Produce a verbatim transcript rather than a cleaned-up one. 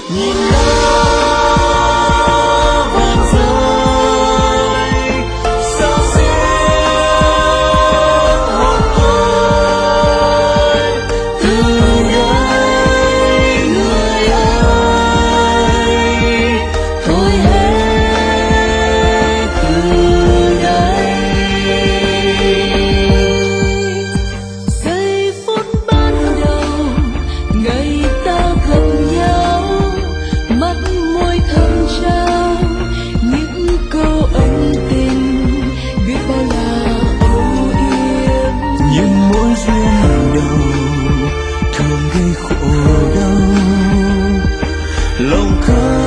nhìn lá vàng rơi sao xiết hồn tôi từ đây người ơi thôi hết từ đây. Giây phút ban đầu ngày ta gặp nhau, mắt môi thơm trao những câu ân tình, biết bao là âu yếm. Nhưng mỗi duyên đầu thường gây khổ đau, lòng khơi